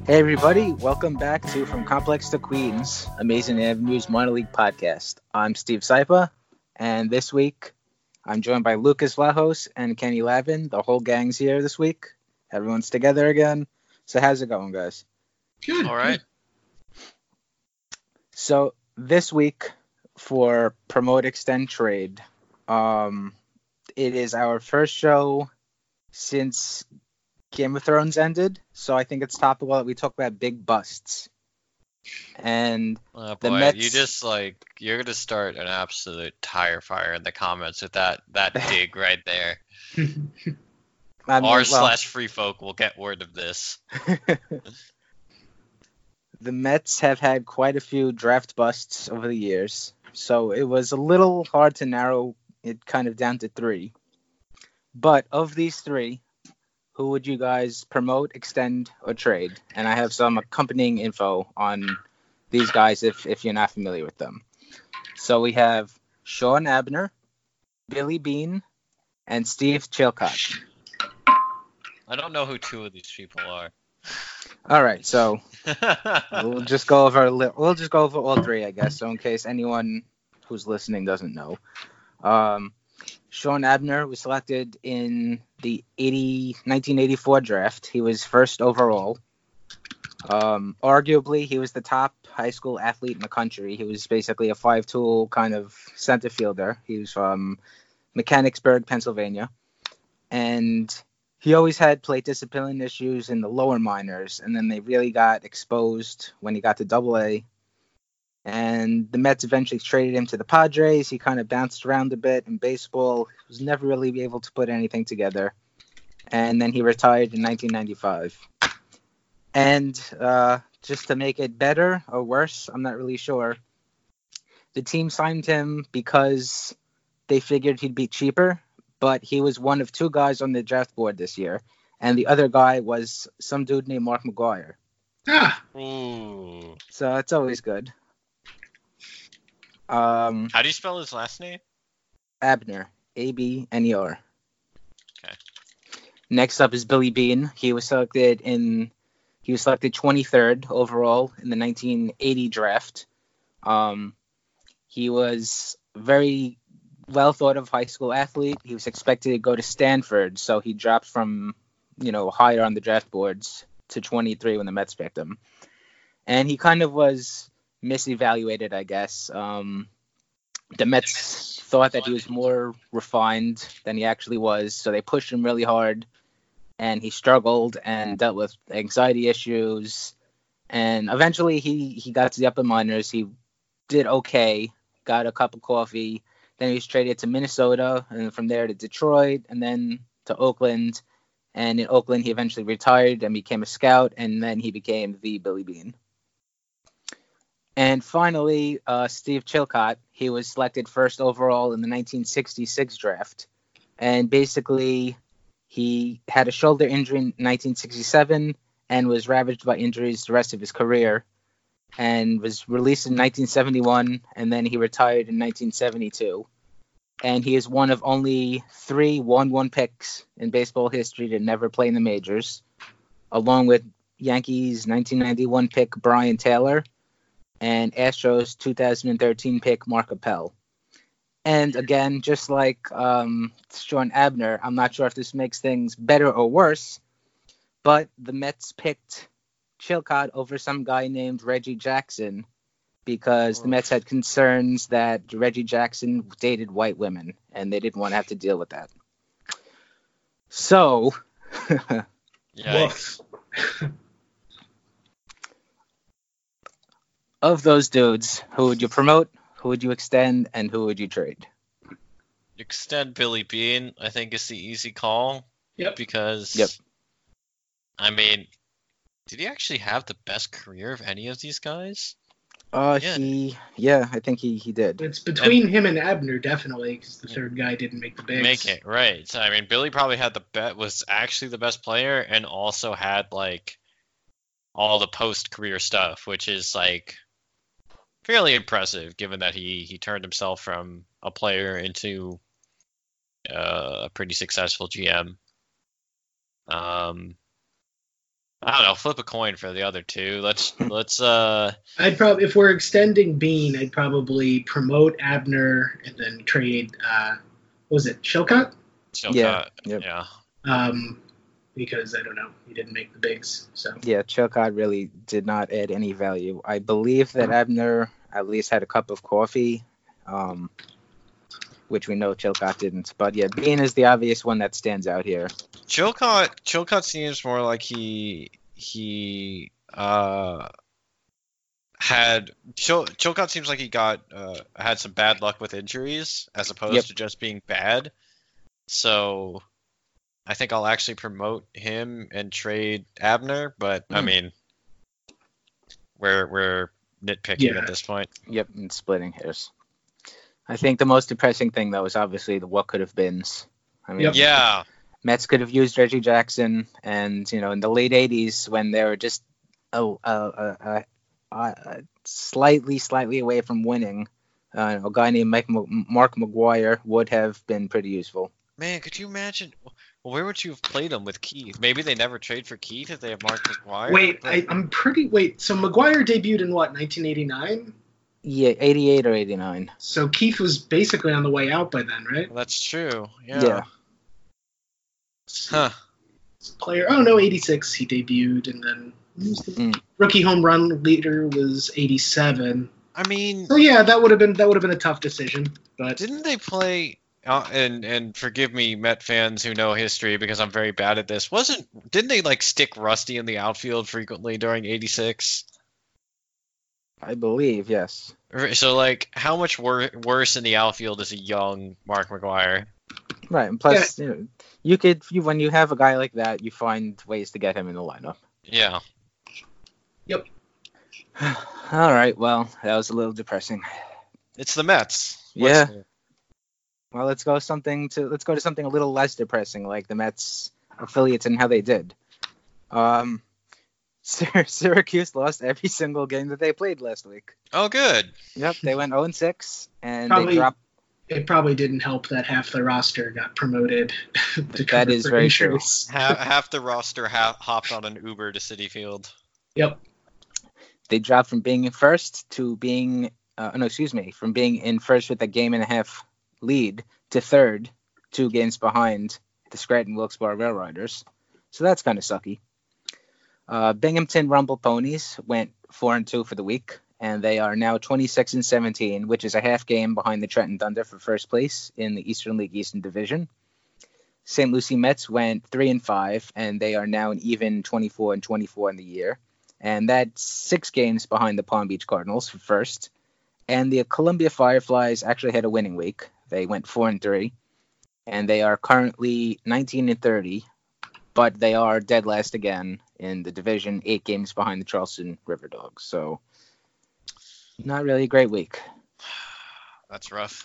Hey everybody, welcome back to From Complex to Queens, Amazing Avenues Minor League Podcast. I'm Steve Saipa, and this week I'm joined by Lucas Vlahos and Kenny Lavin. The whole gang's here this week. Everyone's together again. So how's it going, guys? Good. All right. So this week for Promote Extend Trade, it is our first show since Game of Thrones ended, so I think it's topical that we talk about big busts. And Oh the boy, Mets, you're gonna start an absolute tire fire in the comments with that dig right there. I mean, R/Free Folk will get word of this. the Mets have had quite a few draft busts over the years, so it was a little hard to narrow it kind of down to three. But of these three, who would you guys promote, extend, or trade? And I have some accompanying info on these guys if you're not familiar with them. So we have Sean Abner, Billy Beane, and Steve Chilcott. I don't know who two of these people are. All right, so we'll just go over all three, I guess. So in case anyone who's listening doesn't know, Sean Abner was selected in the 1984 draft. He was first overall. Arguably, he was the top high school athlete in the country. He was basically a five-tool kind of center fielder. He was from Mechanicsburg, Pennsylvania. And he always had plate discipline issues in the lower minors, and then they really got exposed when he got to Double-A. And the Mets eventually traded him to the Padres. He kind of bounced around a bit in baseball. He was never really able to put anything together. And then he retired in 1995. And just to make it better or worse, I'm not really sure, the team signed him because they figured he'd be cheaper, but he was one of two guys on the draft board this year. And the other guy was some dude named Mark McGuire. Ooh. So it's always good. How do you spell his last name? Abner, Abner. Okay. Next up is Billy Beane. He was selected 23rd overall in the 1980 draft. He was very well thought of high school athlete. He was expected to go to Stanford, so he dropped from, higher on the draft boards to 23 when the Mets picked him. And he kind of was misevaluated, I guess. The Mets thought that he was more refined than he actually was, so they pushed him really hard, and he struggled and dealt with anxiety issues. And eventually he got to the upper minors. He did okay, got a cup of coffee. Then he was traded to Minnesota, and from there to Detroit, and then to Oakland. And in Oakland, he eventually retired and became a scout, and then he became the Billy Beane. And finally, Steve Chilcott. He was selected first overall in the 1966 draft. And basically, he had a shoulder injury in 1967 and was ravaged by injuries the rest of his career, and was released in 1971, and then he retired in 1972. And he is one of only 3 1-1 picks in baseball history to never play in the majors, along with Yankees 1991 pick Brian Taylor and Astros 2013 pick Mark Appel. And again, just like Sean Abner, I'm not sure if this makes things better or worse, but the Mets picked Chilcott over some guy named Reggie Jackson because the Mets had concerns that Reggie Jackson dated white women, and they didn't want to have to deal with that. So, Yikes. Of those dudes, who would you promote, who would you extend, and who would you trade? Extend Billy Beane, I think, is the easy call. Yep. Because, I mean, did he actually have the best career of any of these guys? I think he did. It's between him and Abner, definitely, because the third guy didn't make the bigs. Make it, right. So, I mean, Billy probably had was actually the best player and also had, all the post-career stuff, which is, fairly impressive, given that he turned himself from a player into a pretty successful GM. I don't know. Flip a coin for the other two. Let's I'd probably, if we're extending Bean, I'd probably promote Abner and then trade. What was it Chilcott? Yeah. Yep. Yeah. Because I don't know, he didn't make the bigs. So Yeah, Chilcott really did not add any value. I believe that Abner at least had a cup of coffee, which we know Chilcott didn't. But yeah, Bean is the obvious one that stands out here. Chilcott seems more like Chilcott seems like he had some bad luck with injuries as opposed to just being bad. So I think I'll actually promote him and trade Abner, but I mean we're nitpicking at this point. Yep, and splitting hairs. I think the most depressing thing though is obviously the what could have beens. I mean, Yeah. Mets could have used Reggie Jackson, and in the late '80s when they were just slightly away from winning, a guy named Mark McGwire would have been pretty useful. Man, could you imagine? Well, where would you have played him with Keith? Maybe they never trade for Keith if they have Mark McGwire. So McGwire debuted in what, 1989? Yeah, 88 or 89. So Keith was basically on the way out by then, right? Well, that's true. Yeah. Huh. Player, 86 he debuted, and then the rookie home run leader was 87. I mean, so yeah, that would have been a tough decision. But didn't they play? And forgive me, Met fans who know history, because I'm very bad at this. Didn't they like stick Rusty in the outfield frequently during '86? I believe, yes. So like, how much worse in the outfield is a young Mark McGwire? Right, and plus, when you have a guy like that, you find ways to get him in the lineup. Yeah. Yep. All right, well, that was a little depressing. It's the Mets. Yeah. Well, let's go to something a little less depressing, like the Mets affiliates and how they did. Syracuse lost every single game that they played last week. Oh, good. Yep, they went 0-6, and they dropped. It probably didn't help that half the roster got promoted. That is very true. Half the roster hopped on an Uber to Citi Field. Yep. They dropped from being in first to being, from being in first with a game and a half lead to third, 2 games behind the Scranton Wilkes-Barre Railriders. So that's kind of sucky. Binghamton Rumble Ponies went 4-2 for the week, and they are now 26-17, which is a half game behind the Trenton Thunder for first place in the Eastern League Eastern Division. St. Lucie Mets went 3-5, and they are now an even 24-24 in the year, and that's 6 games behind the Palm Beach Cardinals for first. And the Columbia Fireflies actually had a winning week. They went 4-3, and they are currently 19-30, but they are dead last again in the division, 8 games behind the Charleston River Dogs. So not really a great week. That's rough.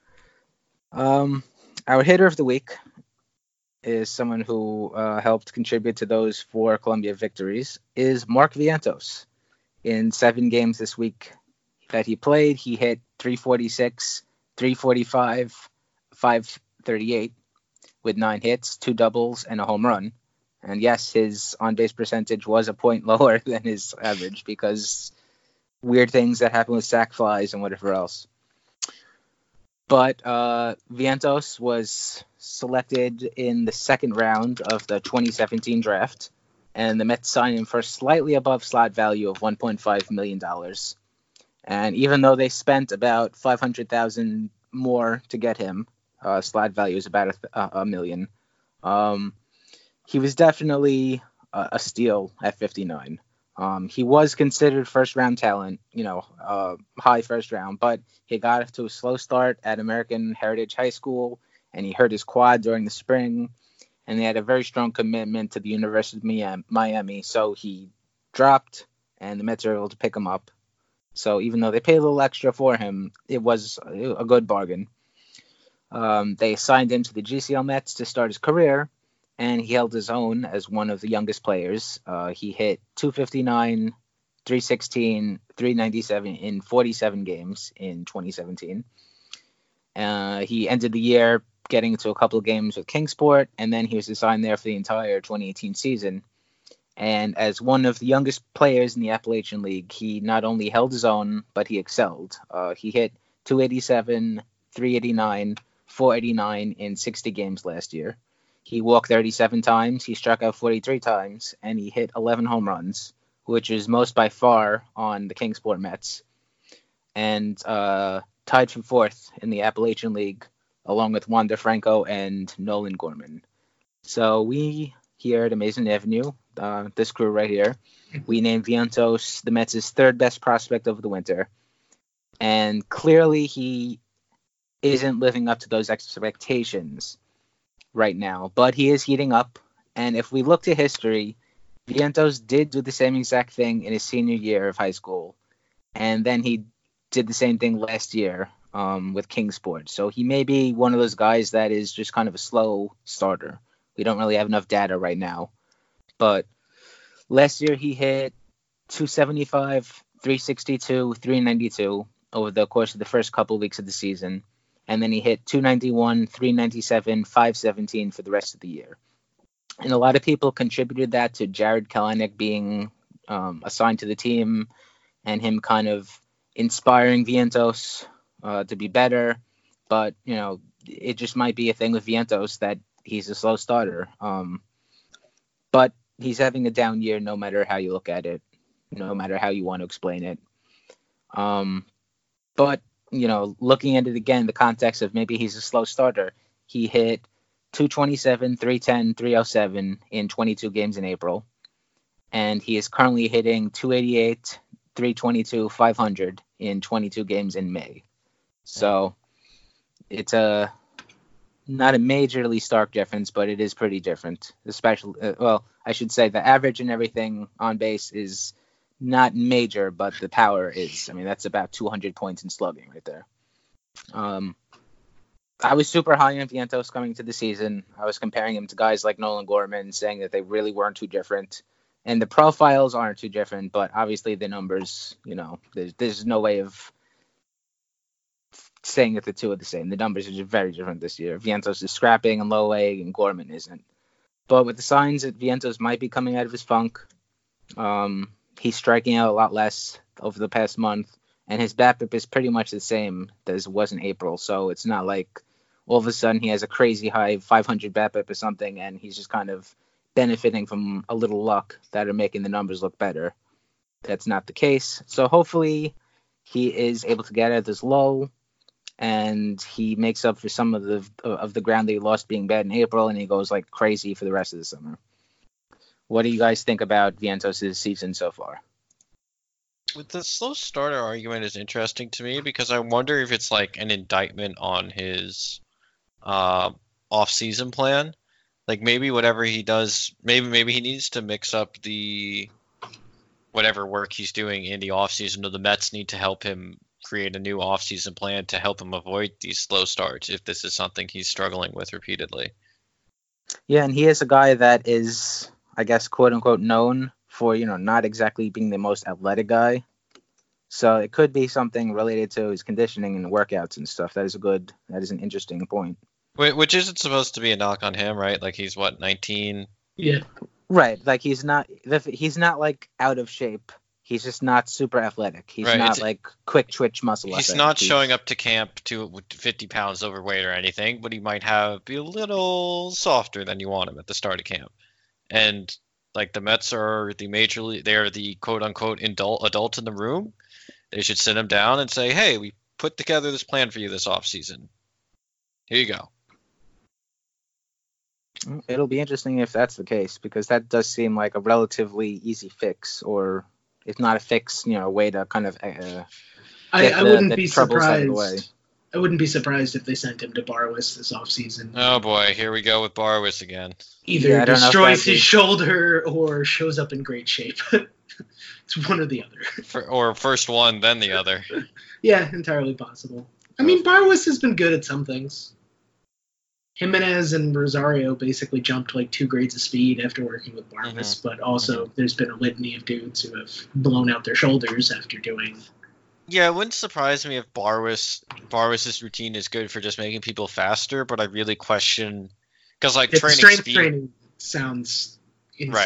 Our hitter of the week is someone who helped contribute to those 4 Columbia victories, is Mark Vientos. In 7 games this week that he played, he hit .346, .345, .538 with 9 hits, 2 doubles, and a home run. And yes, his on-base percentage was a point lower than his average because weird things that happen with sac flies and whatever else. But Vientos was selected in the 2nd round of the 2017 draft, and the Mets signed him for slightly above slot value of $1.5 million. And even though they spent about $500,000 more to get him, slot value is about $1 million. He was definitely a steal at 59. He was considered first-round talent, high first round, but he got off to a slow start at American Heritage High School, and he hurt his quad during the spring, and they had a very strong commitment to the University of Miami, so he dropped, and the Mets were able to pick him up. So even though they paid a little extra for him, it was a good bargain. They assigned him to the GCL Mets to start his career, and he held his own as one of the youngest players. He hit .259, .316, .397 in 47 games in 2017. He ended the year getting into a couple of games with Kingsport, and then he was assigned there for the entire 2018 season. And as one of the youngest players in the Appalachian League, he not only held his own, but he excelled. He hit 287, 389, 489 in 60 games last year. He walked 37 times, he struck out 43 times, and he hit 11 home runs, which is most by far on the Kingsport Mets. And tied for fourth in the Appalachian League, along with Wander Franco and Nolan Gorman. So we here at Amazing Avenue, this crew right here, we named Vientos the Mets' third best prospect of the winter. And clearly he isn't living up to those expectations right now, but he is heating up. And if we look to history, Vientos did do the same exact thing in his senior year of high school. And then he did the same thing last year with Kingsport. So he may be one of those guys that is just kind of a slow starter. We don't really have enough data right now. But last year he hit 275, 362, 392 over the course of the first couple of weeks of the season. And then he hit 291, 397, 517 for the rest of the year. And a lot of people contributed that to Jared Kelenic being assigned to the team and him kind of inspiring Vientos to be better. But, you know, it just might be a thing with Vientos that he's a slow starter. But he's having a down year no matter how you look at it, no matter how you want to explain it. But, you know, looking at it again, the context of maybe he's a slow starter, he hit 227, 310, 307 in 22 games in April. And he is currently hitting 288, 322, 500 in 22 games in May. So it's not a majorly stark difference, but it is pretty different. Especially, well, I should say the average and everything on base is not major, but the power is. I mean, that's about 200 points in slugging right there. I was super high on Vientos coming to the season. I was comparing him to guys like Nolan Gorman, saying that they really weren't too different. And the profiles aren't too different, but obviously the numbers, you know, there's no way of saying that the two are the same. The numbers are just very different this year. Vientos is scrapping and low A, and Gorman isn't. But with the signs that Vientos might be coming out of his funk, he's striking out a lot less over the past month, and his BABIP is pretty much the same as it was in April. So it's not like all of a sudden he has a crazy high 500 BABIP or something, and he's just kind of benefiting from a little luck that are making the numbers look better. That's not the case. So hopefully he is able to get out of this low, and he makes up for some of the ground that he lost being bad in April, and he goes like crazy for the rest of the summer. What do you guys think about Vientos' season so far? With the slow starter argument is interesting to me because I wonder if it's like an indictment on his off-season plan. Like maybe whatever he does, maybe he needs to mix up the whatever work he's doing in the off-season, or the Mets need to help him create a new off-season plan to help him avoid these slow starts if this is something he's struggling with repeatedly. Yeah, and he is a guy that is, I guess, quote unquote, known for, you know, not exactly being the most athletic guy. So it could be something related to his conditioning and workouts and stuff. That is an interesting point. Which isn't supposed to be a knock on him, right? Like he's what, 19? Yeah. Right. Like he's not like out of shape. He's just not super athletic. He's not like quick twitch muscle. He's not showing up to camp to 50 pounds overweight or anything, but he might be a little softer than you want him at the start of camp. And like the Mets are the major league, they are the quote unquote adult in the room. They should sit him down and say, "Hey, we put together this plan for you this off season. Here you go." It'll be interesting if that's the case, because that does seem like a relatively easy fix, or if not a fix, you know, a way to kind of I wouldn't be surprised. I wouldn't be surprised if they sent him to Barwis this offseason. Oh boy, here we go with Barwis again. Either destroys his shoulder or shows up in great shape. It's one or the other. Or first one, then the other. Yeah, entirely possible. I mean, Barwis has been good at some things. Jimenez and Rosario basically jumped like 2 grades of speed after working with Barwis, but also there's been a litany of dudes who have blown out their shoulders after doing... Yeah, it wouldn't surprise me if Barwis's routine is good for just making people faster, but I really question... Because like training sounds insane. Right.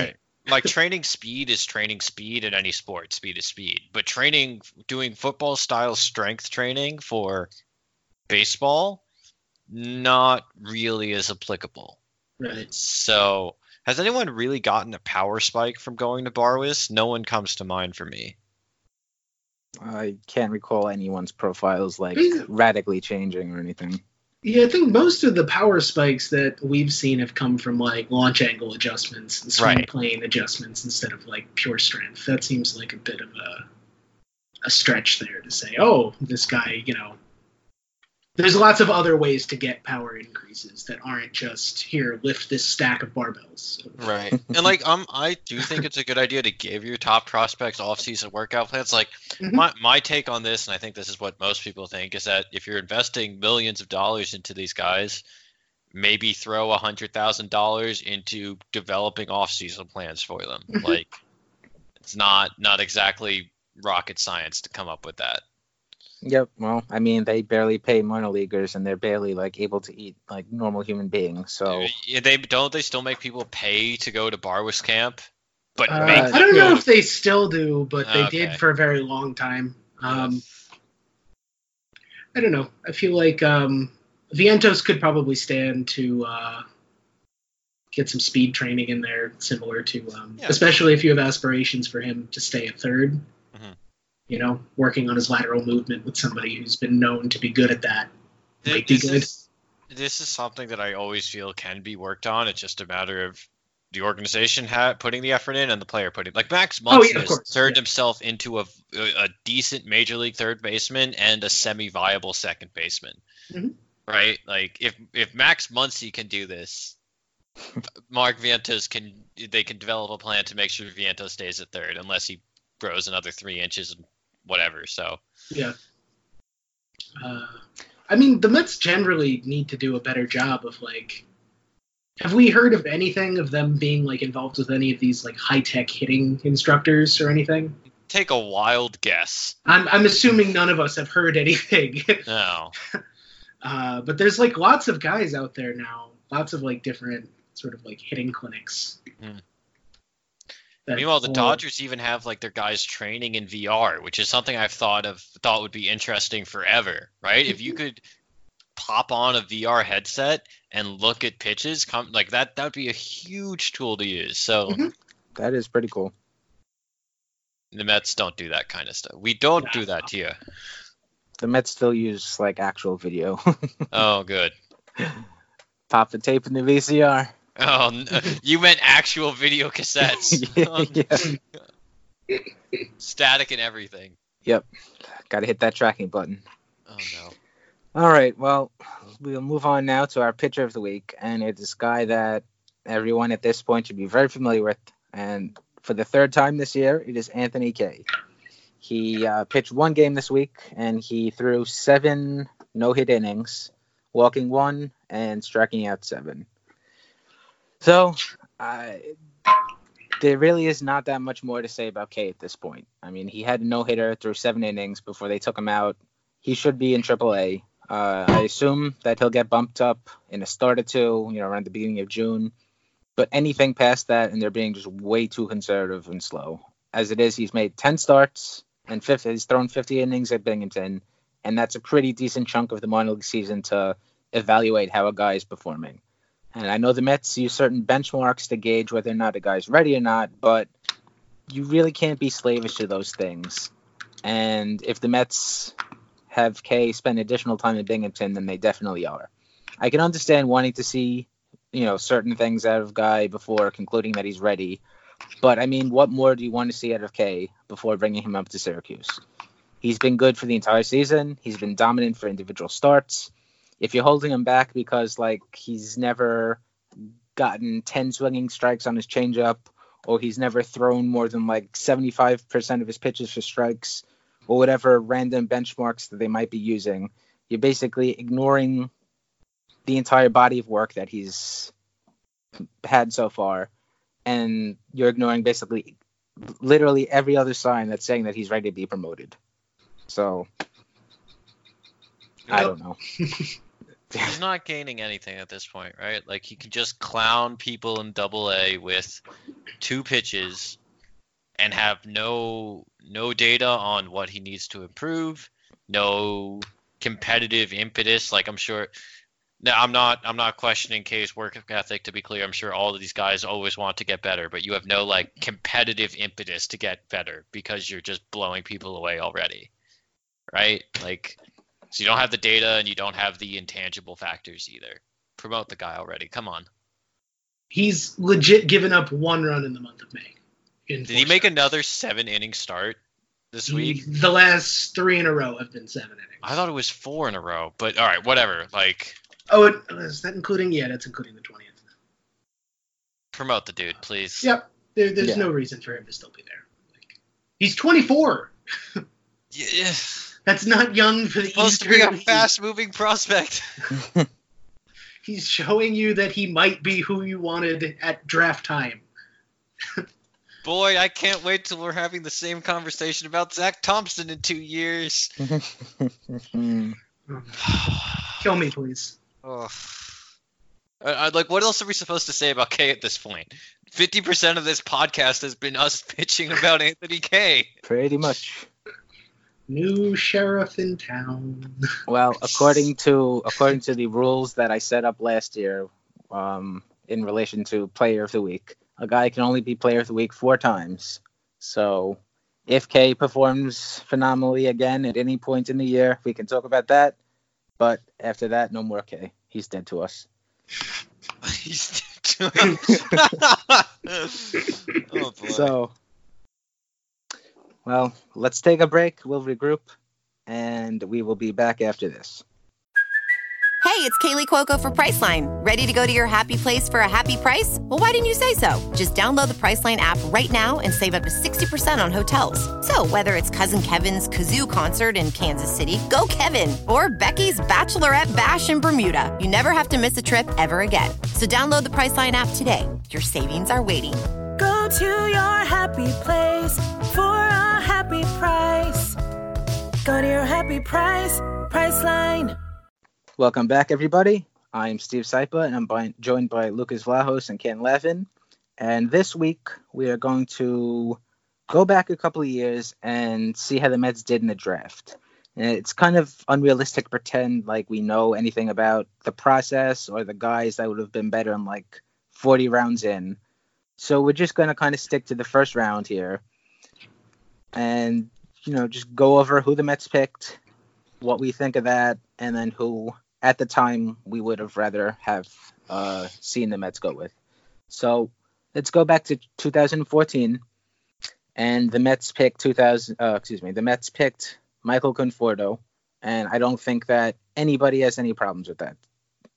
like training speed is training speed in any sport. Speed is speed. But doing football style strength training for baseball, not really as applicable. Right. So, has anyone really gotten a power spike from going to Barwis? No one comes to mind for me. I can't recall anyone's profiles like Yeah. radically changing or anything. Yeah, I think most of the power spikes that we've seen have come from like launch angle adjustments and swing Right. plane adjustments instead of like pure strength. That seems like a bit of a stretch there to say, oh, this guy, there's lots of other ways to get power increases that aren't just here, lift this stack of barbells. Right. And like I do think it's a good idea to give your top prospects off-season workout plans. Like my take on this, and I think this is what most people think, is that if you're investing millions of dollars into these guys, maybe throw $100,000 into developing off-season plans for them. Like it's not exactly rocket science to come up with that. Yep. Well, I mean, they barely pay minor leaguers, and they're barely like able to eat like normal human beings. So They still make people pay to go to Barwis camp, but I don't know if they still do, but they did for a very long time. I don't know. I feel like Vientos could probably stand to get some speed training in there, similar to, especially if you have aspirations for him to stay at third. Working on his lateral movement with somebody who's been known to be good at that. This is something that I always feel can be worked on. It's just a matter of the organization putting the effort in and the player putting. Like Max Muncy has turned himself into a decent major league third baseman and a semi-viable second baseman. Right? Like if Max Muncy can do this, Mark Vientos can develop a plan to make sure Vientos stays at third, unless he grows another 3 inches and whatever. So I mean, the Mets generally need to do a better job of like. Have we heard of anything of them being like involved with any of these like high-tech hitting instructors or anything? Take a wild guess. I'm assuming none of us have heard anything. No. But there's like lots of guys out there now, lots of like different sort of like hitting clinics. Meanwhile, the Dodgers even have like their guys training in VR, which is something I've thought would be interesting forever, right? If you could pop on a VR headset and look at pitches, like that would be a huge tool to use. So that is pretty cool. The Mets don't do that kind of stuff. We don't do that to you. The Mets still use like actual video. Oh, good. Pop the tape in the VCR. Oh, no. You meant actual video cassettes. Static and everything. Yep. Got to hit that tracking button. Oh, no. All right. Well, we'll move on now to our pitcher of the week. And it's this guy that everyone at this point should be very familiar with. And for the third time this year, it is Anthony Kay. He pitched one game this week, and he threw 7 no-hit innings, walking 1 and striking out 7. So, there really is not that much more to say about Kay at this point. I mean, he had a no-hitter through 7 innings before they took him out. He should be in AAA. I assume that he'll get bumped up in a start or two, around the beginning of June. But anything past that, and they're being just way too conservative and slow. As it is, he's made 10 starts, and he's thrown 50 innings at Binghamton, and that's a pretty decent chunk of the minor league season to evaluate how a guy is performing. And I know the Mets use certain benchmarks to gauge whether or not a guy's ready or not, but you really can't be slavish to those things. And if the Mets have Kay spend additional time in Binghamton, then they definitely are. I can understand wanting to see, certain things out of Guy before concluding that he's ready. But, I mean, what more do you want to see out of Kay before bringing him up to Syracuse? He's been good for the entire season. He's been dominant for individual starts. If you're holding him back because, he's never gotten 10 swinging strikes on his changeup, or he's never thrown more than, 75% of his pitches for strikes, or whatever random benchmarks that they might be using, you're basically ignoring the entire body of work that he's had so far, and you're ignoring basically literally every other sign that's saying that he's ready to be promoted. So, I don't know. He's not gaining anything at this point, right? Like, he can just clown people in Double-A with 2 pitches and have no data on what he needs to improve, no competitive impetus. Like, I'm sure. Now, I'm not questioning K's work ethic. To be clear, I'm sure all of these guys always want to get better, but you have no like competitive impetus to get better because you're just blowing people away already, right? Like. So you don't have the data and you don't have the intangible factors either. Promote the guy already. Come on. He's legit given up 1 run in the month of May. Did he make another 7-inning start this week? The last 3 in a row have been 7 innings. I thought it was 4 in a row, but all right, whatever. Like. Oh, is that including? Yeah, that's including the 20th. Promote the dude, please. Yep. There's no reason for him to still be there. Like, he's 24. Yeah. That's not young for the supposed to be a fast-moving prospect. He's showing you that he might be who you wanted at draft time. Boy, I can't wait till we're having the same conversation about Zach Thompson in 2 years. Kill me, please. Oh. Like, what else are we supposed to say about K at this point? 50% of this podcast has been us pitching about Anthony K. Pretty much. New sheriff in town. Well, according to the rules that I set up last year, in relation to Player of the Week, a guy can only be Player of the Week 4 times. So, if K performs phenomenally again at any point in the year, we can talk about that. But after that, no more K. He's dead to us. He's dead to us. Oh boy. So. Well, let's take a break. We'll regroup, and we will be back after this. Hey, it's Kaylee Cuoco for Priceline. Ready to go to your happy place for a happy price? Well, why didn't you say so? Just download the Priceline app right now and save up to 60% on hotels. So whether it's Cousin Kevin's Kazoo Concert in Kansas City, go Kevin, or Becky's Bachelorette Bash in Bermuda, you never have to miss a trip ever again. So download the Priceline app today. Your savings are waiting. Go to your happy place for a happy price. Go to your happy price, Priceline. Welcome back, everybody. I'm Steve Saipa, and I'm joined by Lucas Vlahos and Ken Lavin. And this week, we are going to go back a couple of years and see how the Mets did in the draft. And it's kind of unrealistic to pretend like we know anything about the process or the guys that would have been better in like 40 rounds in. So we're just going to kind of stick to the first round here and, just go over who the Mets picked, what we think of that, and then who at the time we would have rather have seen the Mets go with. So let's go back to 2014, and the Mets picked the Mets picked Michael Conforto, and I don't think that anybody has any problems with that.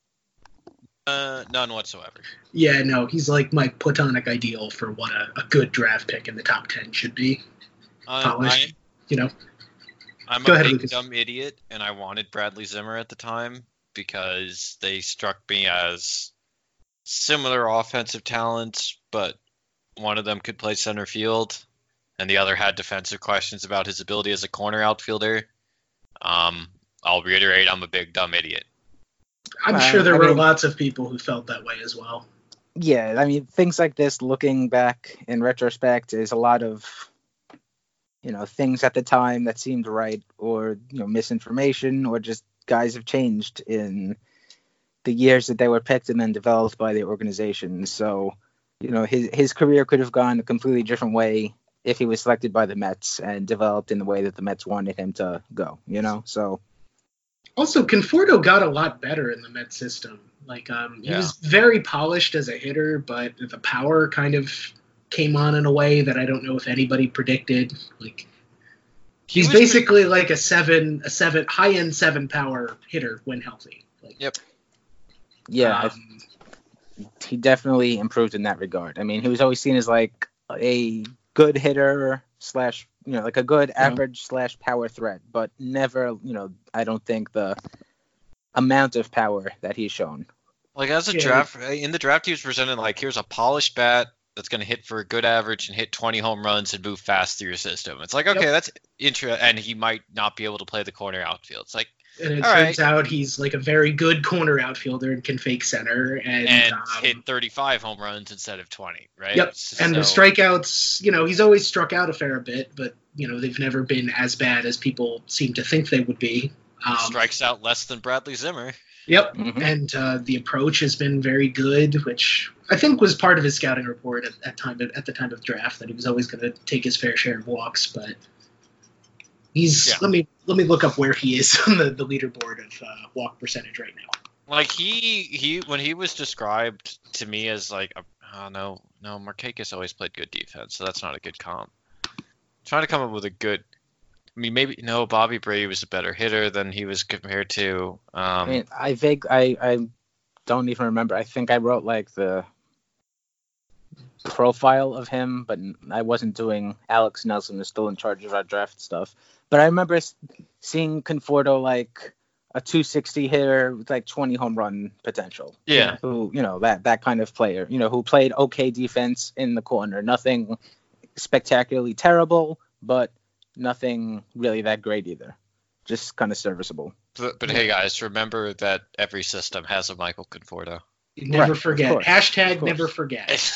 None whatsoever. Yeah, no, he's like my platonic ideal for what a good draft pick in the top 10 should be. Polished, I'm Go a ahead, big Lucas. dumb idiot, and I wanted Bradley Zimmer at the time because they struck me as similar offensive talents, but one of them could play center field, and the other had defensive questions about his ability as a corner outfielder. I'll reiterate, I'm a big dumb idiot. I'm sure there were lots of people who felt that way as well. Yeah, I mean, things like this, looking back in retrospect, is a lot of, things at the time that seemed right, or, misinformation, or just guys have changed in the years that they were picked and then developed by the organization. So, his career could have gone a completely different way if he was selected by the Mets and developed in the way that the Mets wanted him to go, so. Also, Conforto got a lot better in the Mets system. He was very polished as a hitter, but the power kind of came on in a way that I don't know if anybody predicted. He's basically like a high-end 7 power hitter when healthy. Yep. Yeah, he definitely improved in that regard. I mean, he was always seen as like a good hitter / like a good average / power threat, but never, I don't think the amount of power that he's shown. Like in the draft, he was presented like, here's a polished bat that's going to hit for a good average and hit 20 home runs and move fast through your system. It's like, okay, that's interesting, and he might not be able to play the corner outfield. It's like, And it All turns out he's like a very good corner outfielder and can fake center and hit 35 home runs instead of 20, right? Yep. And the strikeouts, he's always struck out a fair bit, but they've never been as bad as people seem to think they would be. Strikes out less than Bradley Zimmer. Yep. Mhm. And the approach has been very good, which I think was part of his scouting report at the time of draft, that he was always going to take his fair share of walks, but let me look up where he is on the leaderboard of walk percentage right now. Like he when he was described to me as like no, Markakis always played good defense, so that's not a good comp. Trying to come up with a good. I mean, maybe no. Bobby Brady was a better hitter than he was compared to. I don't even remember. I think I wrote like the profile of him, but I wasn't doing. Alex Nelson is still in charge of our draft stuff. But I remember seeing Conforto like a 260 hitter with like 20 home run potential. Yeah. Who, that kind of player, who played okay defense in the corner. Nothing spectacularly terrible, but nothing really that great either. Just kind of serviceable. But hey, guys, remember that every system has a Michael Conforto. Never Right, forget. of course, Hashtag of course. never forget.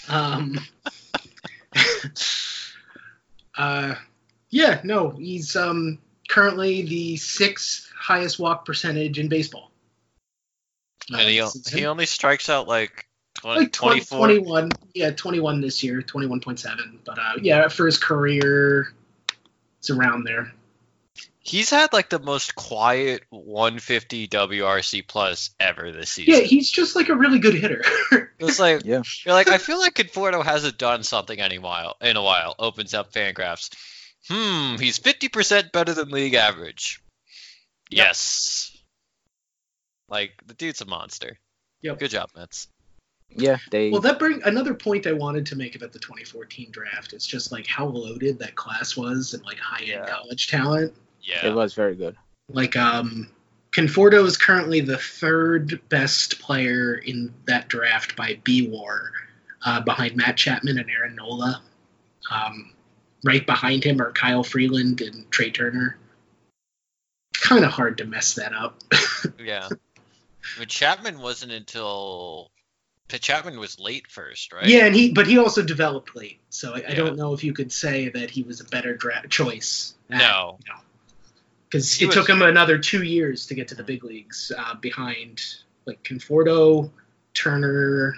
He's currently the 6th highest walk percentage in baseball. And he only strikes out like 24. 21. Yeah, 21 this year, 21.7. But for his career, it's around there. He's had like the most quiet 150 WRC plus ever this season. Yeah, he's just like a really good hitter. It's like, Yeah. You're like, I feel like Conforto hasn't done something in a while. Opens up Fangraphs. He's 50% better than league average. Yep. Yes. Like, the dude's a monster. Yep. Good job, Mets. Yeah, Well, that brings another point I wanted to make about the 2014 draft. It's just like how loaded that class was and like high-end college talent. Yeah. it was very good. Like, Conforto is currently the 3rd best player in that draft by BWAR, behind Matt Chapman and Aaron Nola. Right behind him are Kyle Freeland and Trey Turner. Kind of hard to mess that up. Yeah. But Chapman wasn't until... Chapman was late first, right? Yeah, but he also developed late, so I don't know if you could say that he was a better draft choice. No. Because it took him another 2 years to get to the big leagues, behind like Conforto, Turner,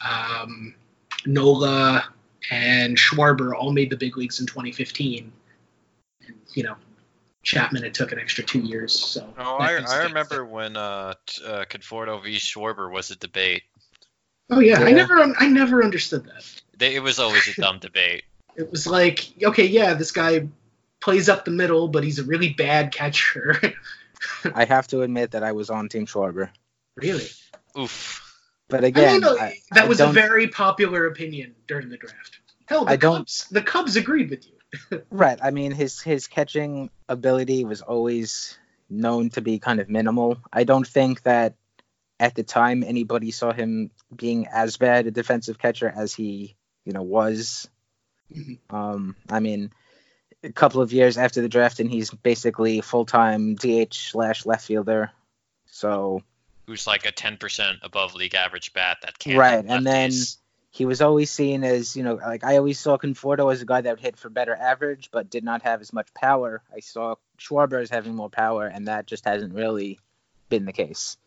Nola, and Schwarber all made the big leagues in 2015. And, Chapman, it took an extra 2 years. So I remember when Conforto v. Schwarber was a debate. Oh yeah, Yeah. I never understood that. It was always a dumb debate. It was like, okay, yeah, this guy plays up the middle, but he's a really bad catcher. I have to admit that I was on Team Schwarber. Really? Oof. But again, that was a very popular opinion during the draft. Hell, the Cubs agreed with you. Right. I mean, his catching ability was always known to be kind of minimal. I don't think that at the time anybody saw him being as bad a defensive catcher as he, was. Mm-hmm. I mean, a couple of years after the draft, and he's basically full-time DH/left fielder. So Who's like a 10% above league average bat that can't. right, hit and then lefties. he was always seen as, like I always saw Conforto as a guy that would hit for better average, but did not have as much power. I saw Schwarber as having more power, and that just hasn't really been the case.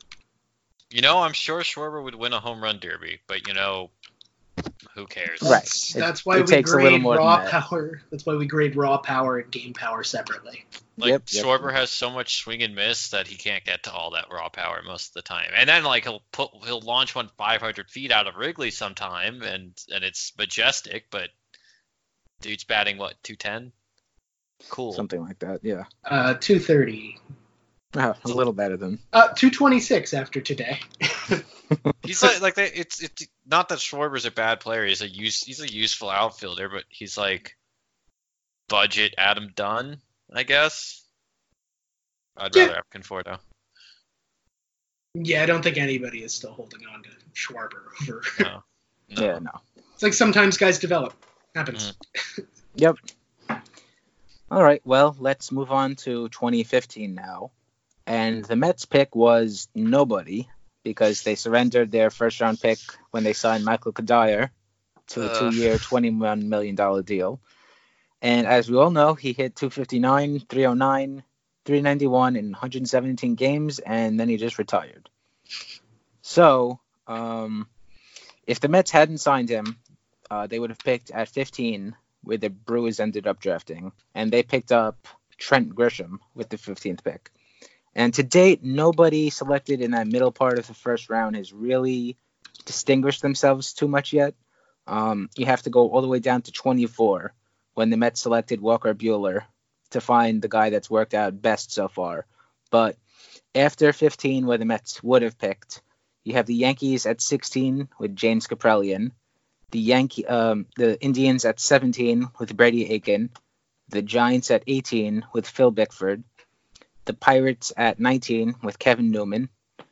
I'm sure Schwarber would win a home run derby, but who cares? Right. That's why it we takes a little grade more than raw that. power. That's why we grade raw power and game power separately. Like Yep. Schwarber has so much swing and miss that he can't get to all that raw power most of the time. And then like he'll launch one 500 feet out of Wrigley sometime, and it's majestic. But dude's batting what, 210? Cool. Something like that, yeah. 230. A little better than. 226 after today. He's like it's not that Schwarber's a bad player. He's a useful outfielder, but he's like budget Adam Dunn, I guess. I'd rather have Conforto. Yeah, I don't think anybody is still holding on to Schwarber over. No. Yeah, no. It's like sometimes guys develop. Happens. Yep. All right, well, let's move on to 2015 now. And the Mets pick was nobody because they surrendered their first-round pick when they signed Michael Kadire to a 2-year, $21 million deal. And as we all know, he hit 259, 309, 391 in 117 games, and then he just retired. So, if the Mets hadn't signed him, they would have picked at 15, where the Brewers ended up drafting, and they picked up Trent Grisham with the 15th pick. And to date, nobody selected in that middle part of the first round has really distinguished themselves too much yet. You have to go all the way down to 24 when the Mets selected Walker Buehler to find the guy that's worked out best so far. But after 15, where the Mets would have picked, you have the Yankees at 16 with James Kaprielian, the Indians at 17 with Brady Aiken, the Giants at 18 with Phil Bickford, the Pirates at 19 with Kevin Newman,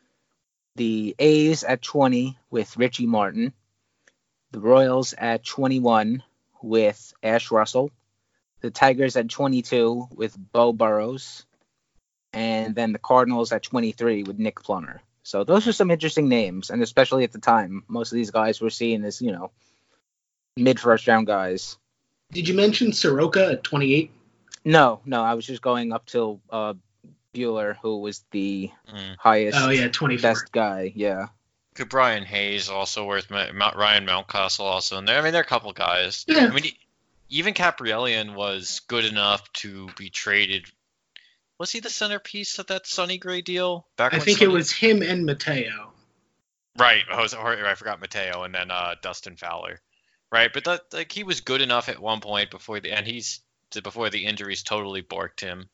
the A's at 20 with Richie Martin, the Royals at 21 with Ash Russell, the Tigers at 22 with Bo Burrows, and then the Cardinals at 23 with Nick Plummer. So those are some interesting names, and especially at the time, most of these guys were seen as, mid-first round guys. Did you mention Soroka at 28? No, I was just going up till Buehler, who was the highest, 24. best guy, yeah. Good Brian Hayes also worth Ryan Mountcastle also in there. I mean, there are a couple guys. Yeah. I mean, even Kaprielian was good enough to be traded. Was he the centerpiece of that Sonny Gray deal? I think it was him and Mateo. Right. I forgot Mateo and then Dustin Fowler. Right, but he was good enough at one point before the injuries totally borked him.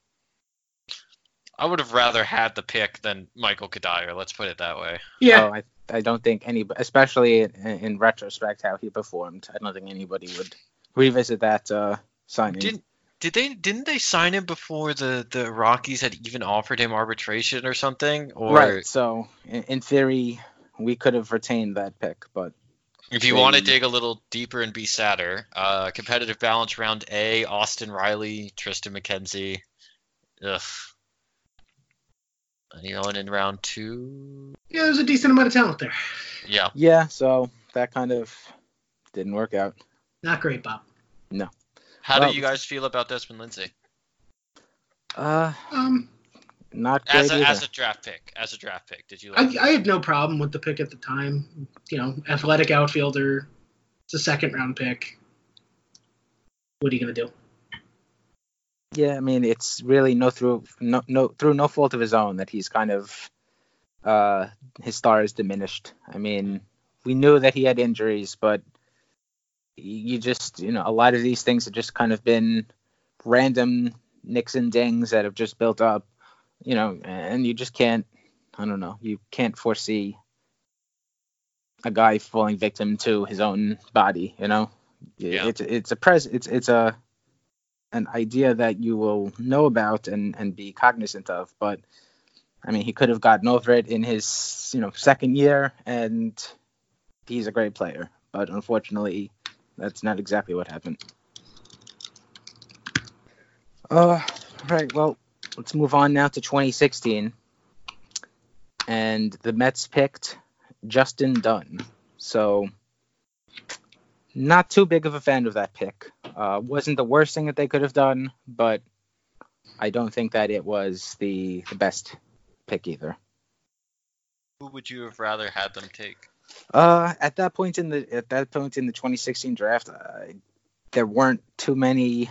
I would have rather had the pick than Michael Kadire. Let's put it that way. Yeah. Oh, I don't think anybody, especially in retrospect, how he performed, I don't think anybody would revisit that signing. Didn't they sign him before the Rockies had even offered him arbitration or something? Right. So in theory, we could have retained that pick, but if you want to dig a little deeper and be sadder, competitive balance round A: Austin Riley, Tristan McKenzie. Ugh. Anyone in round 2? Yeah, there's a decent amount of talent there. Yeah. Yeah, so that kind of didn't work out. Not great, Bob. No. How do you guys feel about Desmond Lindsay? Not great either. As a draft pick, did you like? I had no problem with the pick at the time. Athletic outfielder. It's a second round pick. What are you gonna do? Yeah, I mean, it's really through no fault of his own that he's kind of his star is diminished. I mean, we knew that he had injuries, but you just a lot of these things have just kind of been random nicks and dings that have just built up, and you just can't. I don't know. You can't foresee a guy falling victim to his own body. Yeah. It's an idea that you will know about and be cognizant of, but I mean, he could have gotten over it in his second year, and he's a great player, but unfortunately that's not exactly what happened. Right, well, let's move on now to 2016, and the Mets picked Justin Dunn. So not too big of a fan of that pick. Wasn't the worst thing that they could have done, but I don't think that it was the best pick either. Who would you have rather had them take? At that point in the 2016 draft, there weren't too many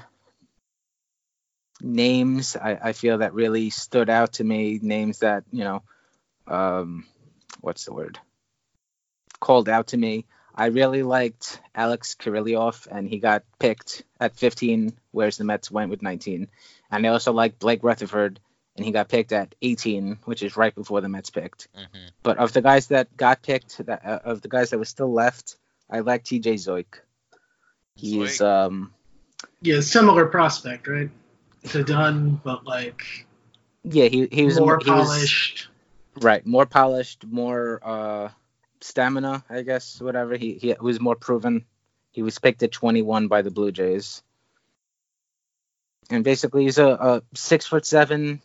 names I feel that really stood out to me. Names that what's the word? Called out to me. I really liked Alex Kirilloff, and he got picked at 15, whereas the Mets went with 19. And I also liked Blake Rutherford, and he got picked at 18, which is right before the Mets picked. Mm-hmm. But of the guys that got picked, of the guys that were still left, I like TJ Zoik. He's similar prospect, right? To Dunn, but he was more polished. Right, more polished, more stamina, I guess, whatever. He was more proven. He was picked at 21 by the Blue Jays. And basically he's a 6'7",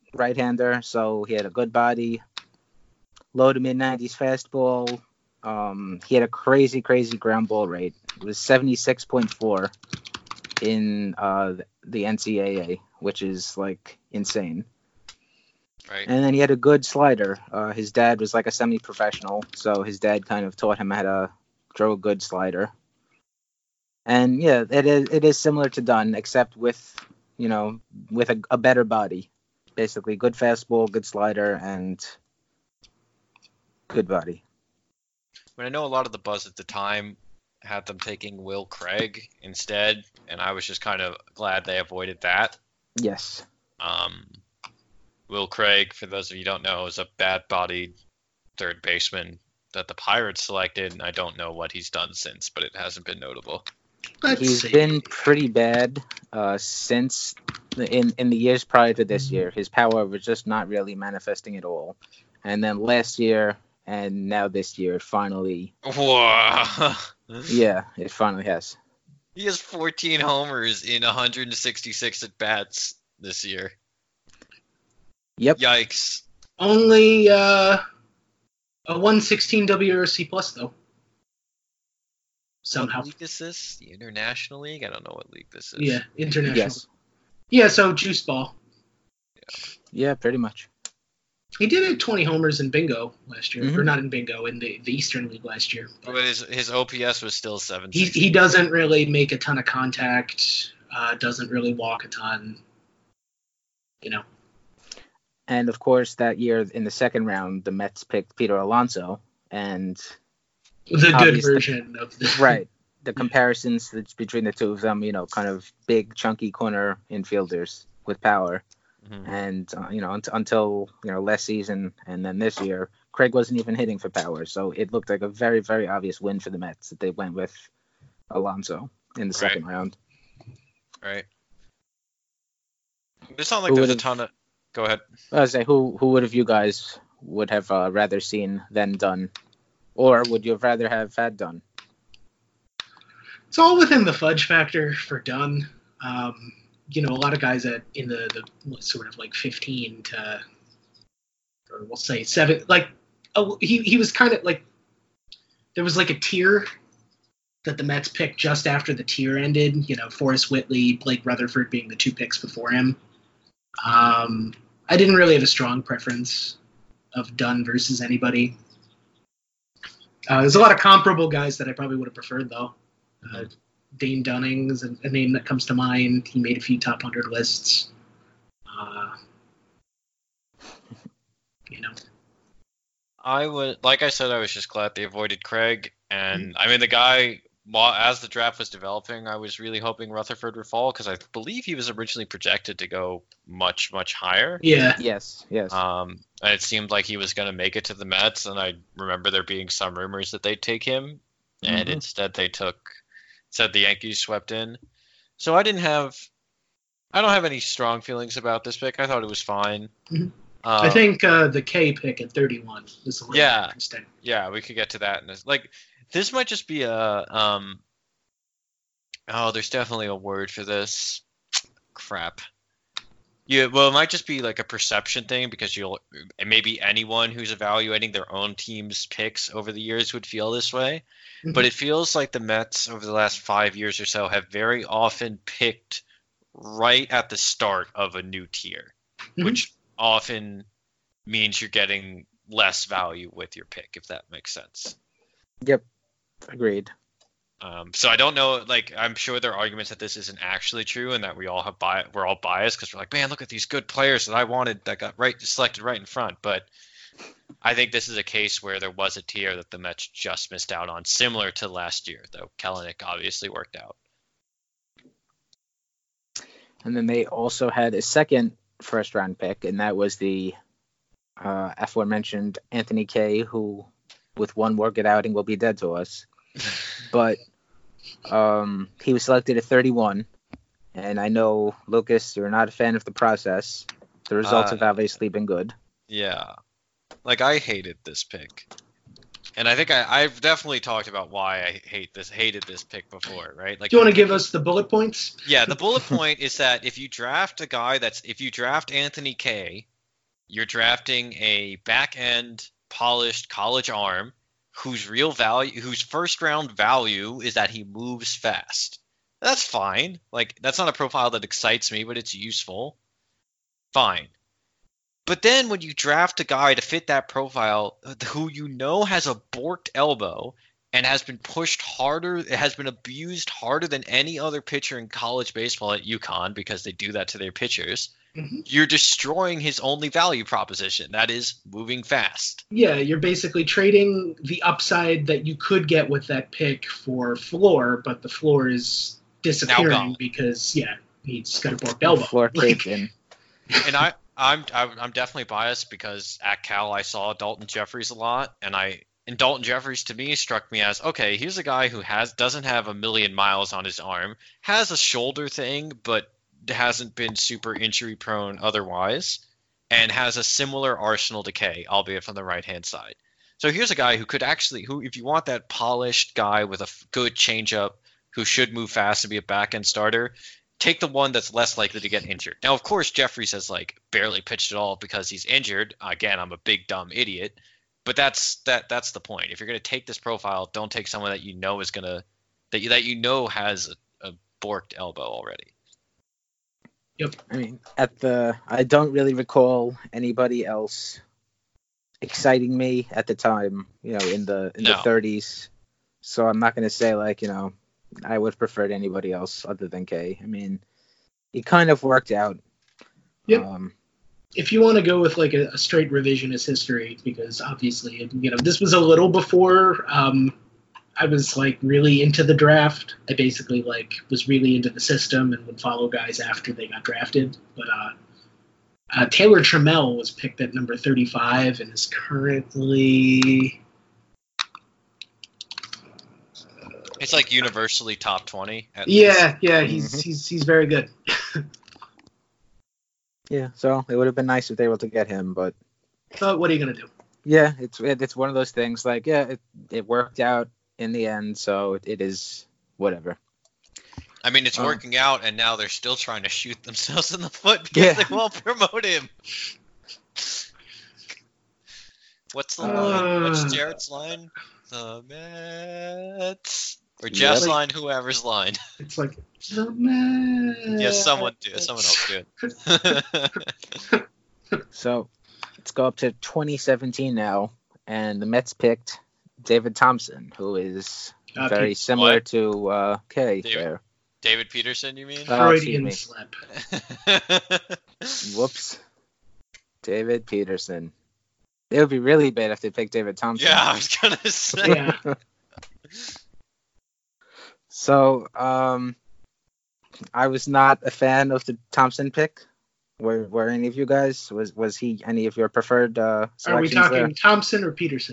right-hander, so he had a good body, low to mid-90s fastball. He had a crazy ground ball rate. It was 76.4 in the NCAA, which is like insane. Right. And then he had a good slider. His dad was like a semi-professional, so his dad kind of taught him how to throw a good slider. And yeah, it is similar to Dunn, except with a better body. Basically, good fastball, good slider, and good body. But I know a lot of the buzz at the time had them taking Will Craig instead, and I was just kind of glad they avoided that. Yes. Will Craig, for those of you who don't know, is a bad-bodied third baseman that the Pirates selected, and I don't know what he's done since, but it hasn't been notable. He's been pretty bad since in the years prior to this year. His power was just not really manifesting at all. And then last year and now this year, it finally... Whoa. Yeah, it finally has. He has 14 homers in 166 at-bats this year. Yep. Yikes. Only a 116 WRC plus, though. Somehow. What league is this? The International League? I don't know what league this is. Yeah, international. Yes. Yeah, so juice ball. Yeah, pretty much. He did hit 20 homers in bingo last year, Mhm. or not in bingo, in the Eastern League last year. But his OPS was still 7. He doesn't really make a ton of contact, doesn't really walk a ton, And of course, that year in the second round, the Mets picked Peter Alonso, and The good Obviously. version of the right, the comparisons between the two of them, kind of big, chunky corner infielders with power. Mhm. And until last season and then this year, Craig wasn't even hitting for power, so it looked like a very, very obvious win for the Mets that they went with Alonso in the second round. Right. It's not like Who there's a would've- ton of... Go ahead. I was say, who would have you guys would have rather seen than done, or would you have rather have had done? It's all within the fudge factor for Dunn. A lot of guys in the sort of like 15 to, or we'll say 7, he was kind of like, there was like a tier that the Mets picked just after the tier ended, Forrest Whitley, Blake Rutherford being the 2 picks before him. I didn't really have a strong preference of Dunn versus anybody. There's a lot of comparable guys that I probably would have preferred, though. Dane Dunning is a name that comes to mind. He made a few top 100 lists. I was just glad they avoided Craig. And I mean, the guy, as the draft was developing, I was really hoping Rutherford would fall because I believe he was originally projected to go much, much higher. Yeah. Yes. And it seemed like he was going to make it to the Mets. And I remember there being some rumors that they'd take him. And instead said the Yankees swept in. So I don't have any strong feelings about this pick. I thought it was fine. Mm-hmm. I think the K pick at 31 is a little interesting. Yeah, we could get to that. This might just be a there's definitely a word for this. Crap. Yeah, well, it might just be like a perception thing because maybe anyone who's evaluating their own team's picks over the years would feel this way. Mm-hmm. But it feels like the Mets over the last 5 years or so have very often picked right at the start of a new tier, which often means you're getting less value with your pick, if that makes sense. Yep, agreed. So I don't know, I'm sure there are arguments that this isn't actually true and that we're all biased because we're like, man, look at these good players that I wanted that got selected right in front. But I think this is a case where there was a tier that the Mets just missed out on, similar to last year, though Kelenic obviously worked out. And then they also had a second first-round pick, and that was the aforementioned Anthony Kay, who, with one more good outing, will be dead to us. But he was selected at 31, and I know, Lucas, you're not a fan of the process. The results have obviously been good. Yeah. I hated this pick. And I think I've definitely talked about why I hated this pick before, right? Do you want to give us the bullet points? Yeah, the bullet point is that if you draft Anthony Kay You're drafting a back-end polished college arm whose first round value is that he moves fast. That's fine. Like, that's not a profile that excites me, but it's useful. Fine. But then when you draft a guy to fit that profile who you know has a borked elbow and has been pushed harder, has been abused harder than any other pitcher in college baseball at UConn, because they do that to their pitchers, you're destroying his only value proposition. That is moving fast. Yeah, you're basically trading the upside that you could get with that pick for floor, but the floor is disappearing because, he's got a borked elbow. Floor caved in. And I'm definitely biased because at Cal I saw Dalton Jeffries a lot, and Dalton Jeffries to me struck me as, okay, here's a guy who doesn't have a million miles on his arm, has a shoulder thing, but hasn't been super injury prone otherwise, and has a similar arsenal to K, albeit from the right hand side. So here's a guy who if you want that polished guy with a good changeup who should move fast and be a back end starter, take the one that's less likely to get injured. Now, of course, Jeffries has barely pitched at all because he's injured. Again, I'm a big dumb idiot, but that's the point. If you're going to take this profile, don't take someone that you know is gonna that you know has a borked elbow already. Yep. I mean, I don't really recall anybody else exciting me at the time, in the 30s. So I'm not going to say I would have preferred anybody else other than K. I mean, it kind of worked out. Yep. If you want to go with a straight revisionist history, because obviously, this was a little before I was really into the draft. I basically was really into the system and would follow guys after they got drafted. But Taylor Trammell was picked at number 35 and is currently... It's universally top 20. Yeah, he's very good. Yeah, so it would have been nice if they were able to get him, but what are you gonna do? Yeah, it's one of those things. It worked out in the end, so it is whatever. I mean, it's working out, and now they're still trying to shoot themselves in the foot because they won't promote him. What's the line? What's Jarrett's line? The Mets. Or Jeff's line, whoever's line. It's the Mets. Yeah, someone else do it. So let's go up to 2017 now, and the Mets picked David Thompson, who is very similar to K there. David Peterson, you mean? Freudian slip. Whoops. David Peterson. It would be really bad if they picked David Thompson. Yeah, I was going to say. Yeah. So, I was not a fan of the Thompson pick. Were any of you guys? Was he any of your preferred selections? Are we talking there? Thompson or Peterson?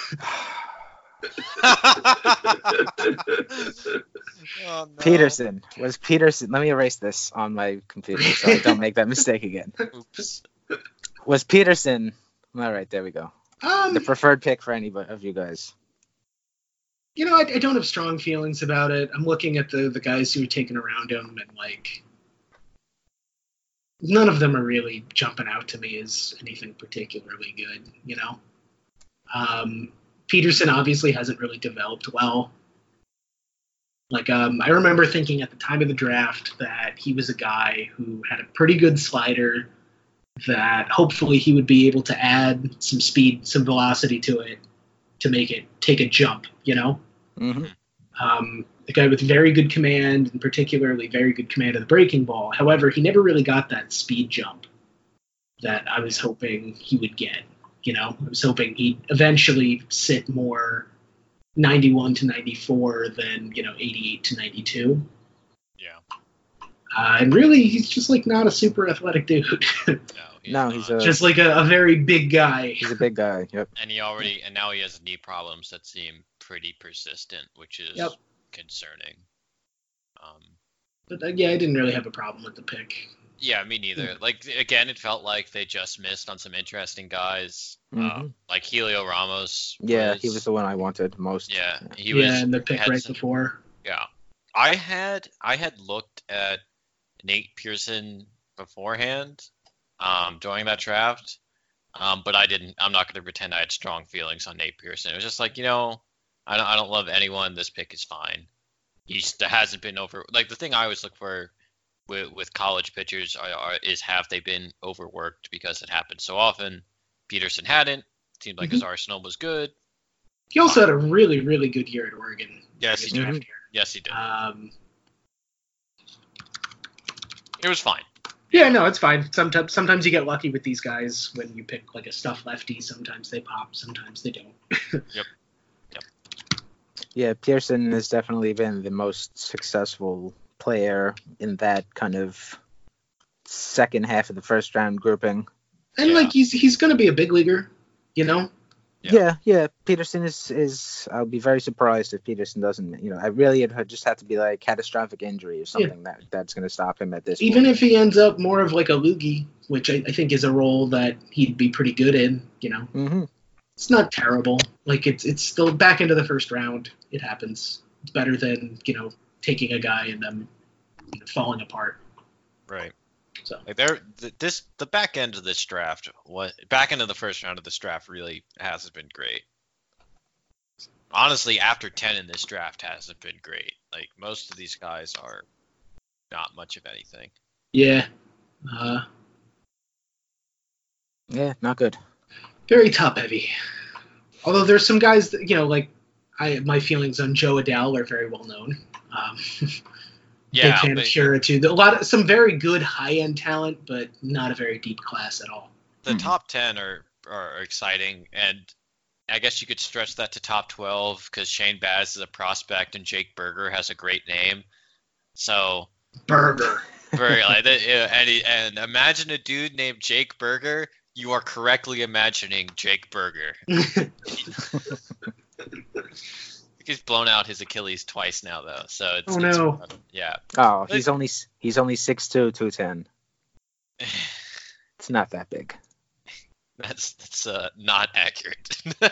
Oh, no. Peterson. Was Peterson. Let me erase this on my computer so I don't make that mistake again. Oops. Was Peterson. All right, there we go. The preferred pick for any of you guys. I don't have strong feelings about it. I'm looking at the guys who are taken around him, and none of them are really jumping out to me as anything particularly good. Peterson obviously hasn't really developed well. I remember thinking at the time of the draft that he was a guy who had a pretty good slider, that hopefully he would be able to add some speed, some velocity to it to make it take a jump, Mm-hmm. The guy with very good command, and particularly very good command of the breaking ball. However, he never really got that speed jump that I was hoping he would get. I was hoping he'd eventually sit more 91 to 94 than, 88 to 92. Yeah. And really, he's just not a super athletic dude. No, he's just a very big guy. He's a big guy. Yep. And now he has knee problems that seem pretty persistent, which is concerning. But I didn't really have a problem with the pick. Yeah, me neither. Again, it felt like they just missed on some interesting guys. Like Helio Ramos. Yeah, he was the one I wanted most. Yeah, and the pick right before. Yeah, I had looked at Nate Pearson beforehand, during that draft, But I'm not going to pretend I had strong feelings on Nate Pearson. It was just like, I don't love anyone. This pick is fine. There hasn't been like the thing I always look for with college pitchers is have they been overworked, because it happens so often. Peterson hadn't. Seemed like his arsenal was good. He also had a really, really good year at Oregon. Yes, he did. Yes, he did. It was fine. Yeah, no, it's fine. Sometimes you get lucky with these guys when you pick like a stuff lefty. Sometimes they pop, sometimes they don't. Yep. Yeah, Pearson has definitely been the most successful player in that kind of second half of the first round grouping. And like he's going to be a big leaguer, Yeah. Peterson is. I'll be very surprised if Peterson doesn't. It just have to be like catastrophic injury or something that's going to stop him at this point. Even if he ends up more of like a loogie, which I think is a role that he'd be pretty good in. Mm-hmm. It's not terrible. Like it's still back into the first round. It happens. It's better than taking a guy and them falling apart. Right. So like the back end of this draft, back end of the first round of this draft really hasn't been great. Honestly, after 10 in this draft hasn't been great. Like most of these guys are not much of anything. Yeah. Yeah, not good. Very top heavy. Although there's some guys that, my feelings on Joe Adele are very well known. Big fan of Shura too. Some very good high end talent, but not a very deep class at all. The top 10 are exciting, and I guess you could stretch that to top 12 because Shane Baz is a prospect and Jake Berger has a great name. So Berger, and imagine a dude named Jake Berger. You are correctly imagining Jake Berger. He's blown out his Achilles twice now, though. So it's yeah. Oh, he's only 6'2", 210. It's not that big. That's not accurate.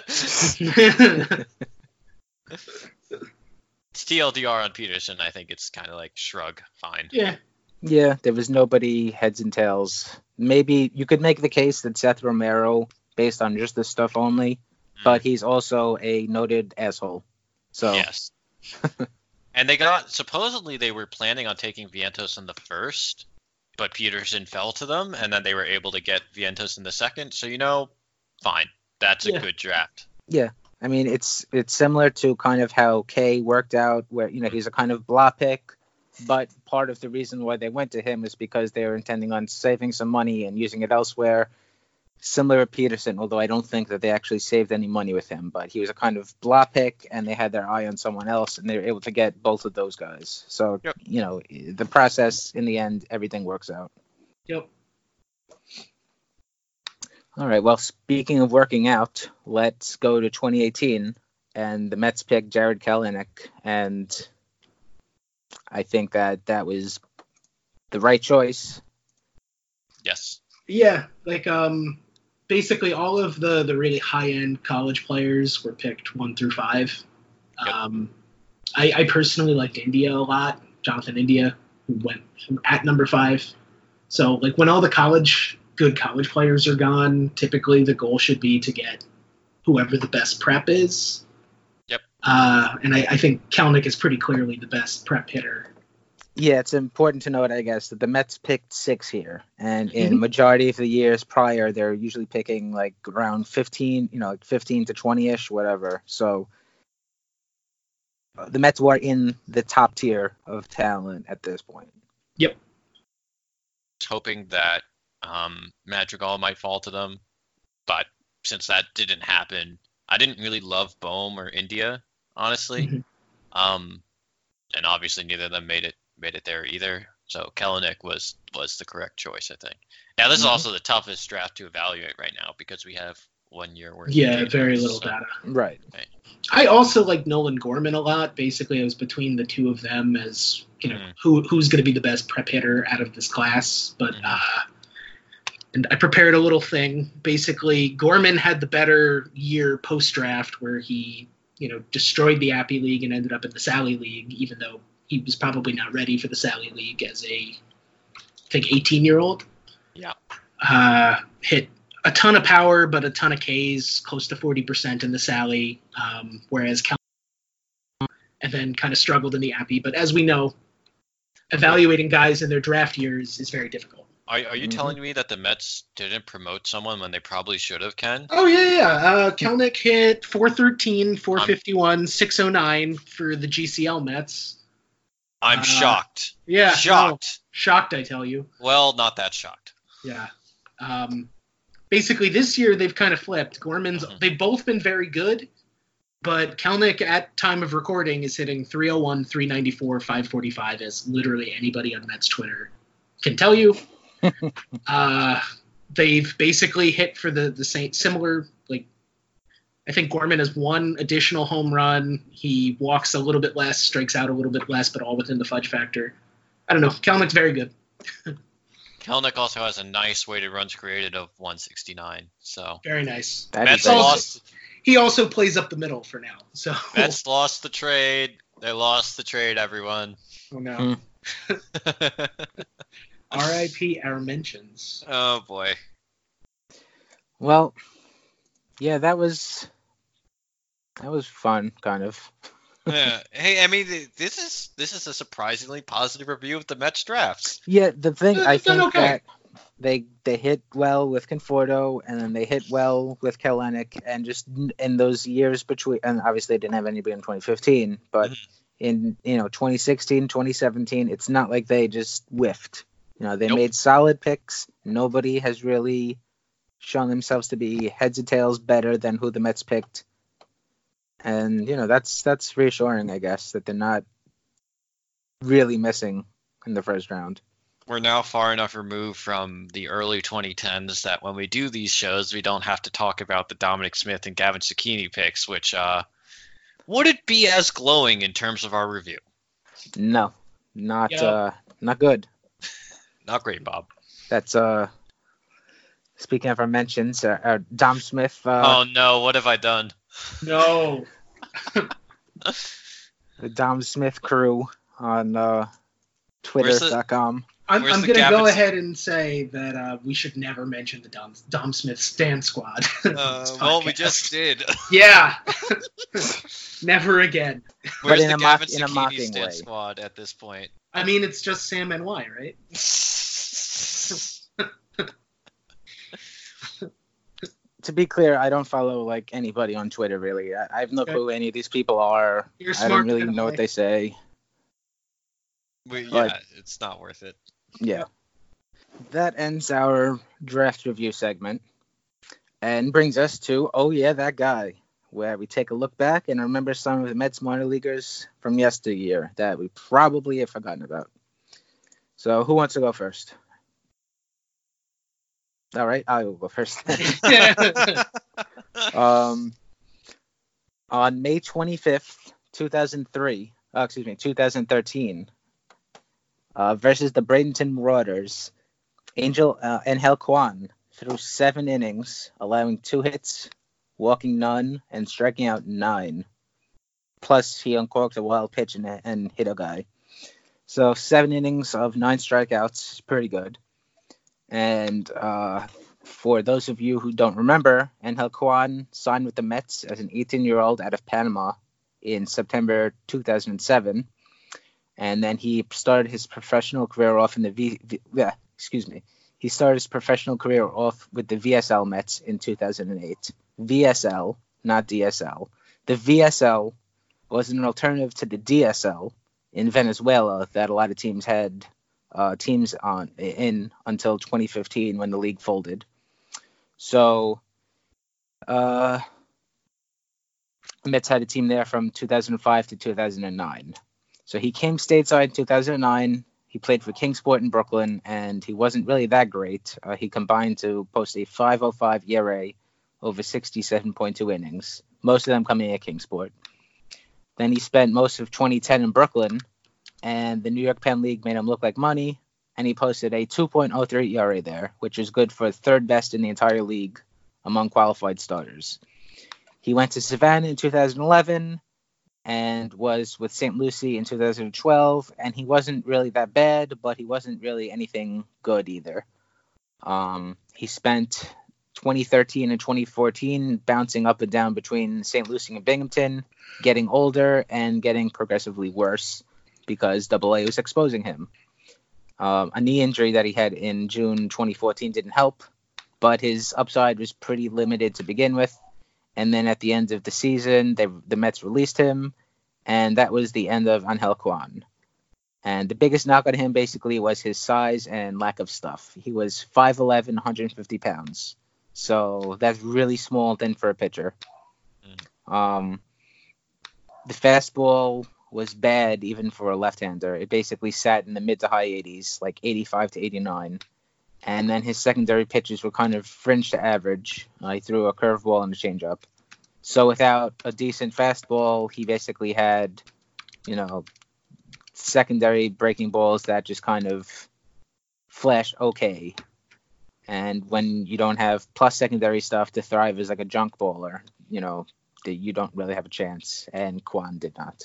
TLDR on Peterson, I think it's kind of like shrug, fine. Yeah, there was nobody heads and tails. Maybe you could make the case that Seth Romero, based on just this stuff only, but he's also a noted asshole. So yes. And supposedly they were planning on taking Vientos in the first, but Peterson fell to them, and then they were able to get Vientos in the second. So fine, that's a good draft. Yeah, I mean it's similar to kind of how Kay worked out, where he's a kind of blah pick, but part of the reason why they went to him is because they were intending on saving some money and using it elsewhere. Similar to Peterson, although I don't think that they actually saved any money with him, but he was a kind of blah pick, and they had their eye on someone else, and they were able to get both of those guys. So, the process, in the end, everything works out. Yep. All right, well, speaking of working out, let's go to 2018, and the Mets pick Jared Kelenic, and I think that was the right choice. Yes. Yeah, basically all of the really high-end college players were picked 1 through 5. Yep. I personally liked India a lot, Jonathan India, who went at number 5. So, when all the good college players are gone, typically the goal should be to get whoever the best prep is. Yep. And I think Kelenic is pretty clearly the best prep hitter. Yeah, it's important to note, I guess, that the Mets picked 6 here, and in majority of the years prior, they're usually picking around 15, 15 to 20-ish, whatever. So the Mets were in the top tier of talent at this point. Yep. Hoping that Madrigal might fall to them, but since that didn't happen, I didn't really love Bohm or India, honestly. And obviously neither of them made it there either. So Kelenic was the correct choice, I think. Now this is also the toughest draft to evaluate right now because we have 1 year worth. Yeah, very little data. Right. I also like Nolan Gorman a lot. Basically, I was between the two of them as who's going to be the best prep hitter out of this class. But and I prepared a little thing. Basically, Gorman had the better year post draft where he destroyed the Appy League and ended up in the Sally League, even though he was probably not ready for the Sally League as I think 18-year-old. Yeah. Hit a ton of power, but a ton of Ks, close to 40% in the Sally, whereas and then kind of struggled in the Appy. But as we know, evaluating guys in their draft years is very difficult. Are you telling me that the Mets didn't promote someone when they probably should have, Ken? Oh, yeah. Kelenic hit 413, 451, 609 for the GCL Mets. I'm shocked. Yeah. Shocked. Shocked, I tell you. Well, not that shocked. Yeah. Basically, this year they've kind of flipped. Gorman's, they've both been very good, but Kelenic at time of recording is hitting 301, 394, 545, as literally anybody on Mets Twitter can tell you. They've basically hit for the same similar, like, I think Gorman has one additional home run. He walks a little bit less, strikes out a little bit less, but all within the fudge factor. I don't know. Kelenic's very good. Kelenic also has a nice weighted runs created of 169. So very nice. Mets lost. He also plays up the middle for now. So Mets lost the trade. They lost the trade, everyone. Oh no. R.I.P. our mentions. Oh boy. Well, yeah, that was fun, kind of. Yeah. Hey, I mean, this is a surprisingly positive review of the Mets drafts. Yeah, the thing I think okay. that they hit well with Conforto, and then they hit well with Kelenic, and just in those years between, and obviously they didn't have anybody in 2015, but in 2016, 2017, it's not like they just whiffed. They made solid picks. Nobody has really shown themselves to be heads or tails better than who the Mets picked. And, that's reassuring, I guess, that they're not really missing in the first round. We're now far enough removed from the early 2010s that when we do these shows, we don't have to talk about the Dominic Smith and Gavin Cecchini picks, which would it be as glowing in terms of our review? No, not good. Not great, Bob. That's speaking of our mentions, Dom Smith. Oh no, what have I done? No. The Dom Smith crew on Twitter.com. I'm going to go ahead and say that we should never mention the Dom Smith Stan Squad. Well, we just did. Yeah. Never again. Where's but the Gavin in a mocking Stan way. Squad at this point? I mean, it's just Sam and Y, right? To be clear, I don't follow anybody on Twitter really. I have no clue who any of these people are. I don't really know what they say. It's not worth it. Yeah. That ends our draft review segment and brings us to Oh Yeah, That Guy, where we take a look back and remember some of the Mets minor leaguers from yesteryear that we probably have forgotten about. So who wants to go first? All right, I will go first. On May 25th, 2013, versus the Bradenton Marauders, Angel Kwan threw 7 innings, allowing 2 hits, walking none, and striking out 9. Plus, he uncorked a wild pitch and hit a guy. So 7 innings of 9 strikeouts is pretty good. And for those of you who don't remember, Angel Kwan signed with the Mets as an 18-year-old out of Panama in September 2007. And then he started his professional career off in He started his professional career off with the VSL Mets in 2008. VSL, not DSL. The VSL was an alternative to the DSL in Venezuela that a lot of teams had teams in until 2015 when the league folded. So Mets had a team there from 2005 to 2009. So he came stateside in 2009. He played for Kingsport in Brooklyn, and he wasn't really that great. He combined to post a 5.05 ERA over 67.2 innings, most of them coming at Kingsport. Then he spent most of 2010 in Brooklyn, and the New York Penn League made him look like money, and he posted a 2.03 ERA there, which is good for third best in the entire league among qualified starters. He went to Savannah in 2011 and was with St. Lucie in 2012, and he wasn't really that bad, but he wasn't really anything good either. He spent 2013 and 2014, bouncing up and down between St. Lucie and Binghamton, getting older and getting progressively worse because AA was exposing him. A knee injury that he had in June 2014 didn't help, but his upside was pretty limited to begin with. And then at the end of the season, the Mets released him, and that was the end of Angel Kwan. And the biggest knock on him basically was his size and lack of stuff. He was 5'11", 150 pounds. So that's really small then for a pitcher. The fastball was bad even for a left-hander. It basically sat in the mid to high 80s, like 85 to 89. And then his secondary pitches were kind of fringe to average. He threw a curveball and a changeup. So without a decent fastball, he basically had, secondary breaking balls that just kind of flash okay. And when you don't have plus secondary stuff to thrive as like a junk baller, you don't really have a chance. And Kwan did not.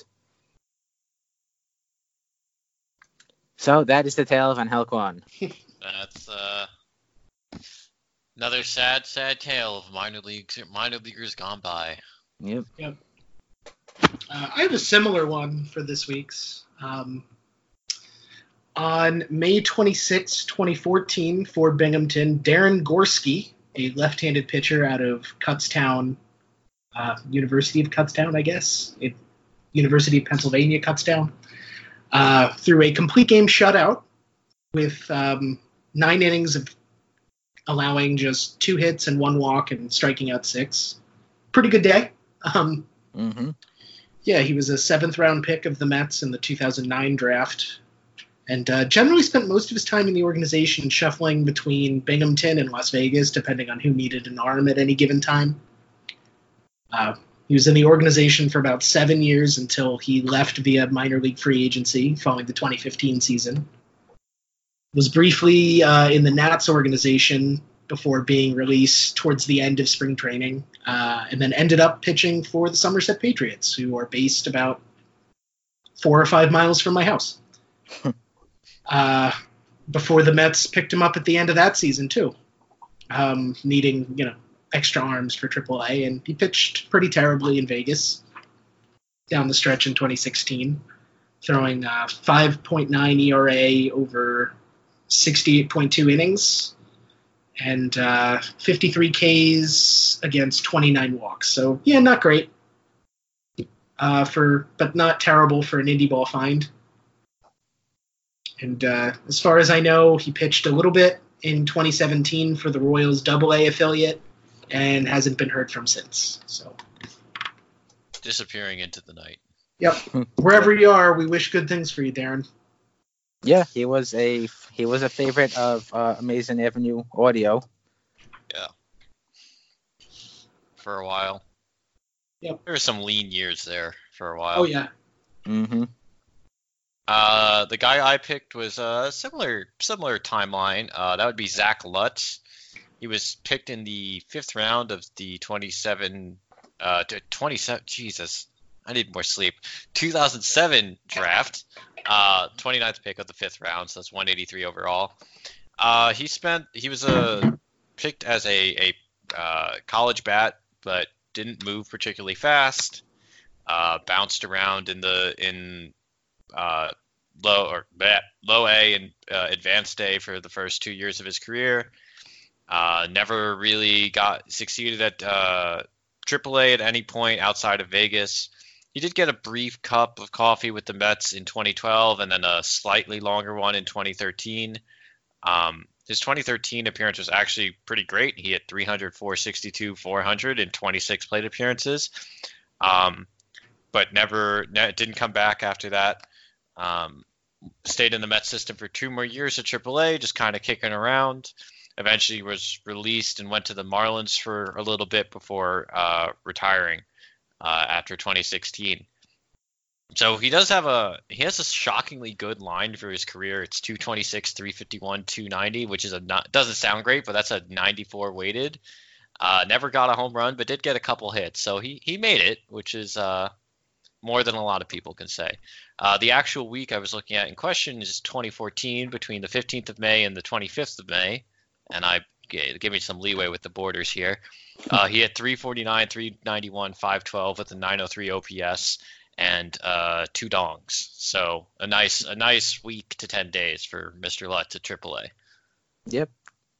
So that is the tale of Angel Kwan. That's another sad tale of minor leaguers gone by. Yep. I have a similar one for this week's. On May 26, 2014, for Binghamton, Darren Gorski, a left-handed pitcher out of Kutztown, University of Kutztown, I guess, University of Pennsylvania, Kutztown, threw a complete game shutout with 9 innings of allowing just 2 hits and 1 walk and striking out 6. Pretty good day. Yeah, he was a 7th-round pick of the Mets in the 2009 draft, and generally spent most of his time in the organization shuffling between Binghamton and Las Vegas, depending on who needed an arm at any given time. He was in the organization for about 7 years until he left via minor league free agency following the 2015 season. Was briefly in the Nats organization before being released towards the end of spring training, and then ended up pitching for the Somerset Patriots, who are based about 4 or 5 miles from my house. Before the Mets picked him up at the end of that season, too, needing, extra arms for AAA, and he pitched pretty terribly in Vegas down the stretch in 2016, throwing 5.9 ERA over 68.2 innings and 53 Ks against 29 walks. So, yeah, not great, but not terrible for an indie ball find. And as far as I know, he pitched a little bit in 2017 for the Royals AA affiliate and hasn't been heard from since. So, disappearing into the night. Yep. Wherever you are, we wish good things for you, Darren. Yeah, he was a favorite of Amazing Avenue Audio. Yeah. For a while. Yep. There were some lean years there for a while. Oh yeah. The guy I picked was a similar timeline. That would be Zach Lutz. He was picked in the 5th round of the 27. Jesus, I need more sleep. 2007 draft. 29th pick of the 5th round, so that's 183 overall. He was picked as a college bat, but didn't move particularly fast. Bounced around in low A and advanced A for the first 2 years of his career. Never really succeeded at AAA at any point outside of Vegas. He did get a brief cup of coffee with the Mets in 2012 and then a slightly longer one in 2013. His 2013 appearance was actually pretty great. He hit 300, 462, 400 in 26 plate appearances, but didn't come back after that. Stayed in the Mets system for 2 more years at AAA, just kind of kicking around. Eventually was released and went to the Marlins for a little bit before retiring after 2016. So he has a shockingly good line for his career. It's 226, 351, 290, which doesn't sound great, but that's a 94 weighted. Never got a home run, but did get a couple hits. So he made it, which is more than a lot of people can say. The actual week I was looking at in question is 2014, between the 15th of May and the 25th of May. And I give me some leeway with the borders here. He had 349, 391, 512 with a 903 OPS and 2 dongs. So a nice week to 10 days for Mr. Lutz at AAA. Yep.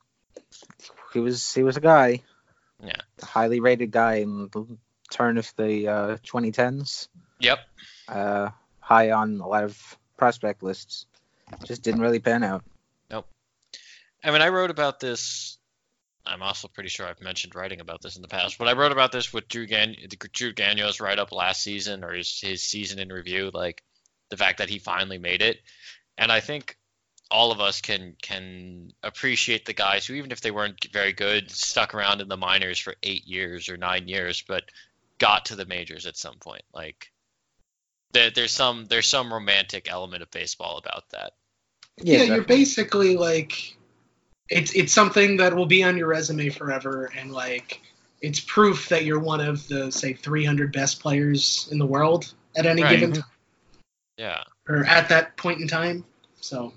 He was a guy. Yeah. A highly rated guy in the turn of the 2010s. Yep. High on a lot of prospect lists. Just didn't really pan out. Nope. I mean, I wrote about this. I'm also pretty sure I've mentioned writing about this in the past, but I wrote about this with Drew Gagno's write-up last season, or his season in review, like the fact that he finally made it. And I think all of us can appreciate the guys who, even if they weren't very good, stuck around in the minors for 8 years or 9 years, but got to the majors at some point. Like there's some romantic element of baseball about that. Yeah, you're basically like, it's something that will be on your resume forever, and like it's proof that you're one of the, say, 300 best players in the world at any given time. Yeah. Or at that point in time. So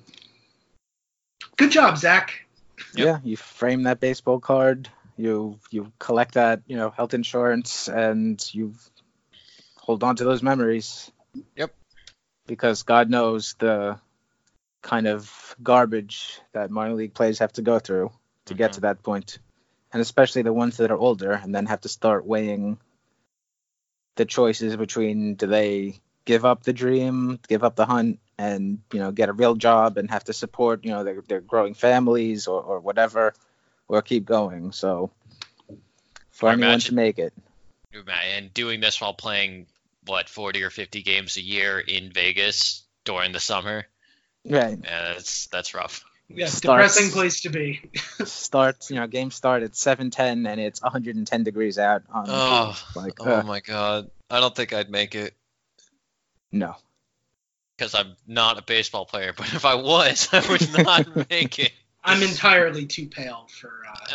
good job, Zach. Yep. Yeah, you frame that baseball card, you collect that, health insurance, and you hold on to those memories. Yep. Because God knows the kind of garbage that minor league players have to go through to get to that point. And especially the ones that are older and then have to start weighing the choices between, do they give up the dream, give up the hunt, and get a real job and have to support their growing families or whatever, or keep going. So for anyone to make it, and doing this while playing 40 or 50 games a year in Vegas during the summer, right? Yeah, that's rough. Yes, depressing place to be. Games start at 7:10 and it's 110 degrees out. Oh my God, I don't think I'd make it. No. Because I'm not a baseball player, but if I was, I would not make it. I'm entirely too pale for.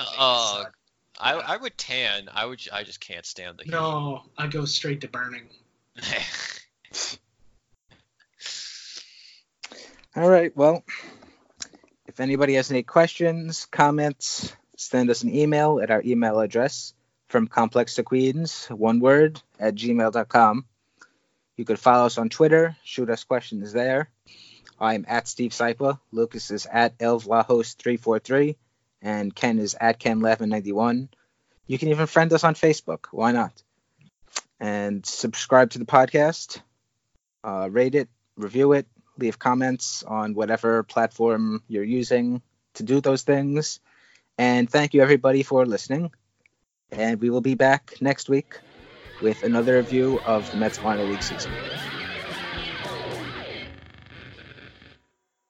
I would tan. I just can't stand the heat. No, I go straight to burning. All right. Well, if anybody has any questions, comments, send us an email at our email address, from Complex to Queens, one word, @gmail.com. You could follow us on Twitter, shoot us questions there. I'm at Steve Saipa, Lucas is at ElvLaHost343, and Ken is at Ken1191. You can even friend us on Facebook. Why not? And subscribe to the podcast, rate it, review it, leave comments on whatever platform you're using to do those things. And thank you, everybody, for listening. And we will be back next week with another review of the Mets minor league season.